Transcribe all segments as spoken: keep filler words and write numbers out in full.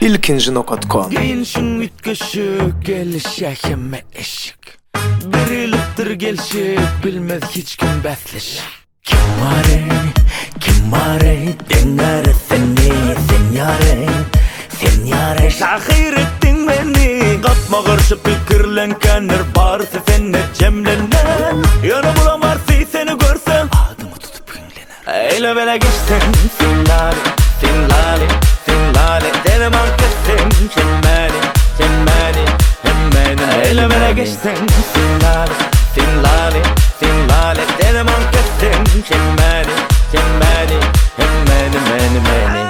ilkinci nokta com. Gençin ütküşük gelişe hemme eşik. Biriliptir gelişik bilmez hiç kim besleş. Kim mare, kim mare, dengare seni, sen yare, sen yare. Şahir ettin beni, kapma karşı fikirlenkenler barsı senne cemlenen. Yana bulamazsın seni görsem, adımı tutup inlener. Eyle bele geçsen, sen lale, sen lale, sen lale. Denem ankesin, cemmani, cemmani, cemmani. Eyle bele geçsen, sen lale, sen lale, sen lale. Denem ankesin, cemmani, cemmani, cemmani, mani, mani.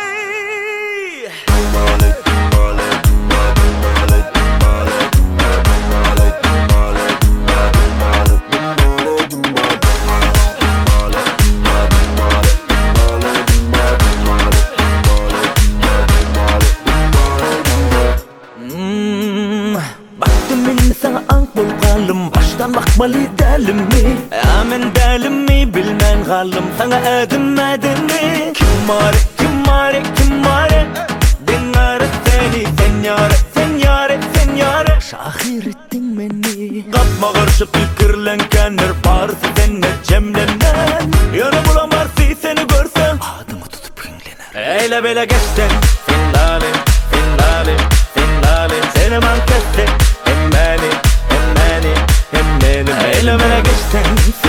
Baştan bakmalı delim mi? Amen delim mi? Bilmen galım sana edim edim mi? Kim var, kim var, kim var? Dinare seni, sen yare, sen yare, sen yare. Şahir ettin beni. Kapma karşı fikirlenkenler barsı senne cemlenen. Yana bulamazsın seni görsem, adımı tutup inlener. Eyle bele geçten, sen lale, sen lale, sen lale. Seni mankette, emmeni, emmeni. Eyle bele geçten